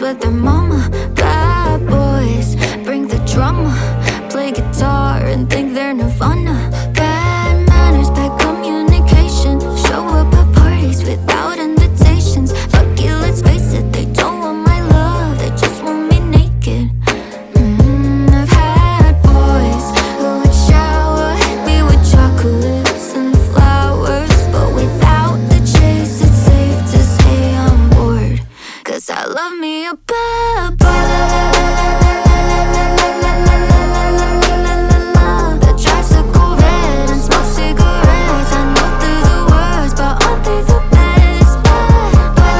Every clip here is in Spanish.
with their mama. Bad boys bring the drama, play guitar and think they're Nirvana. Bad manners, bad communication, show up at parties without invitations. Fuck you, let's face it, they don't want my love, they just want me naked. I've had boys who would shower me with chocolates and flowers, but without the chase it's safe to say I'm bored, 'cause I love me a bad boy that drives a Corvette and smokes cigarettes. I know through the words, but aren't they the best? Bad boy.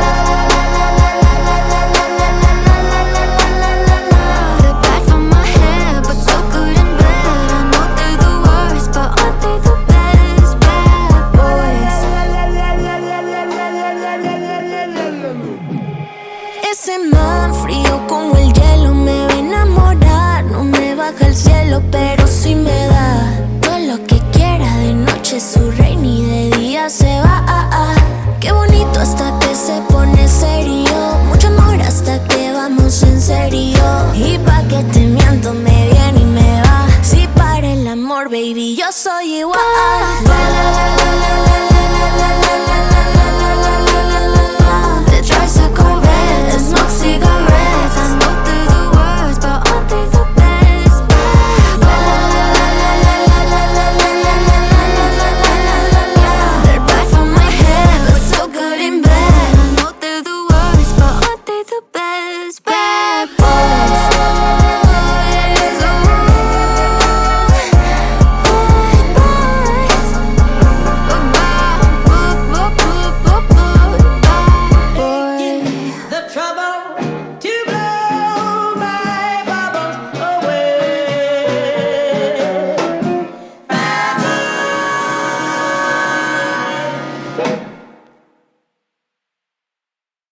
They're bad for my head, but so good in bed. I know they're the worst, but aren't they the best? Bad boys. Ese man frío como el hielo me va a enamorar. No me baja el cielo, pero sí me da todo lo que quiera. De noche es su reina y de día se va. Qué bonito hasta que se pone serio. Mucho amor hasta que vamos en serio. Y pa' que te miento, me viene y me va. Si para el amor, baby, yo soy igual.